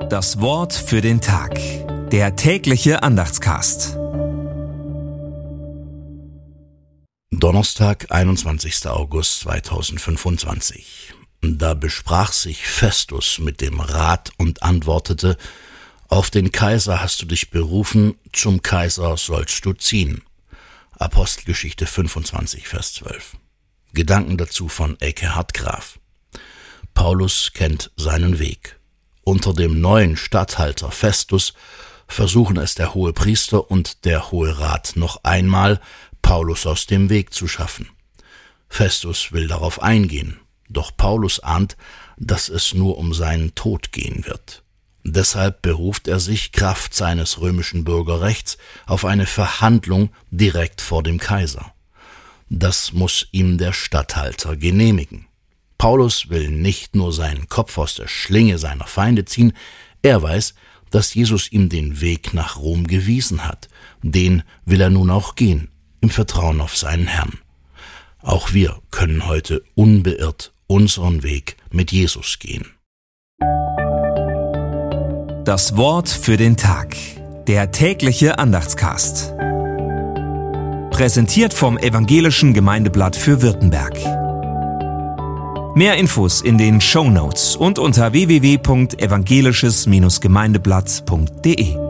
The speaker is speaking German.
Das Wort für den Tag. Der tägliche Andachtscast. Donnerstag, 21. August 2025. Da besprach sich Festus mit dem Rat und antwortete: Auf den Kaiser hast du dich berufen, zum Kaiser sollst du ziehen. Apostelgeschichte 25, Vers 12. Gedanken dazu von Ekkehard Graf. Paulus kennt seinen Weg. Unter dem neuen Statthalter Festus versuchen es der Hohepriester und der Hohe Rat noch einmal, Paulus aus dem Weg zu schaffen. Festus will darauf eingehen, doch Paulus ahnt, dass es nur um seinen Tod gehen wird. Deshalb beruft er sich kraft seines römischen Bürgerrechts auf eine Verhandlung direkt vor dem Kaiser. Das muss ihm der Statthalter genehmigen. Paulus will nicht nur seinen Kopf aus der Schlinge seiner Feinde ziehen, er weiß, dass Jesus ihm den Weg nach Rom gewiesen hat. Den will er nun auch gehen, im Vertrauen auf seinen Herrn. Auch wir können heute unbeirrt unseren Weg mit Jesus gehen. Das Wort für den Tag. Der tägliche Andachtscast. Präsentiert vom Evangelischen Gemeindeblatt für Württemberg. Mehr Infos in den Shownotes und unter www.evangelisches-gemeindeblatt.de.